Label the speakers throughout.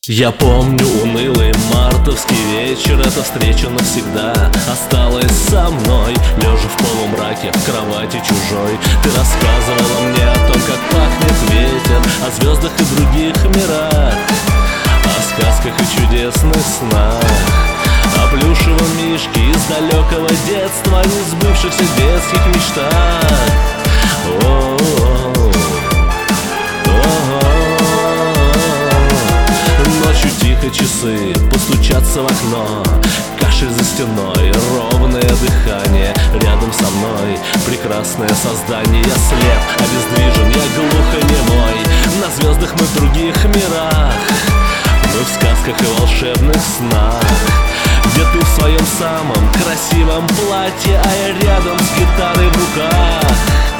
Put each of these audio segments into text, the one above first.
Speaker 1: Я помню унылый мартовский вечер, эта встреча навсегда осталась со мной. Лежа в полумраке, в кровати чужой, ты рассказывала мне о том, как пахнет ветер, о звездах и других мирах, о сказках и чудесных снах, о плюшевом мишке из далекого детства, о несбывшихся детских мечтах. Ночью тихо часы постучатся в окно, кашель за стеной, ровное дыхание рядом со мной. Прекрасное создание, я слеп, обездвижен, я глухонемой. На звездах мы в других мирах, мы в сказках и волшебных снах, где ты в своем самом красивом платье, а я рядом с гитарой в руках.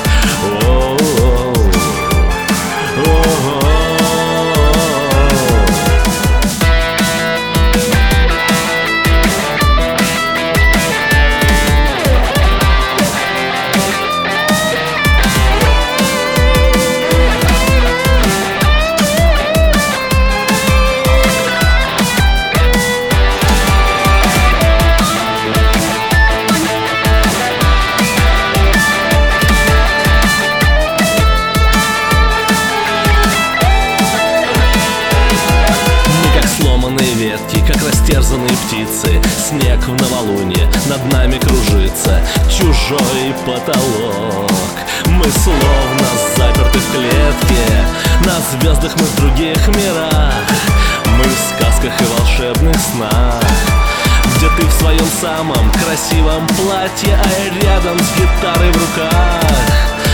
Speaker 1: Ветки, как растерзанные птицы, снег в новолуние над нами кружится, чужой потолок. Мы словно заперты в клетке, на звездах мы в других мирах, мы в сказках и волшебных снах, где ты в своем самом красивом платье, а я рядом с гитарой в руках.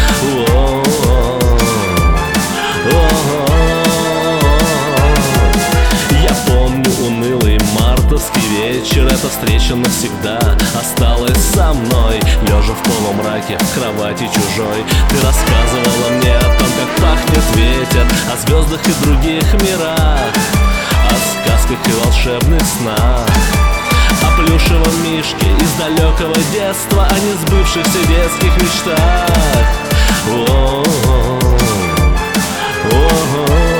Speaker 1: Унылый мартовский вечер, эта встреча навсегда осталась со мной. Лежа в полумраке, в кровати чужой, ты рассказывала мне о том, как пахнет ветер, о звездах и других мирах, о сказках и волшебных снах, о плюшевом мишке из далекого детства, о несбывшихся детских мечтах.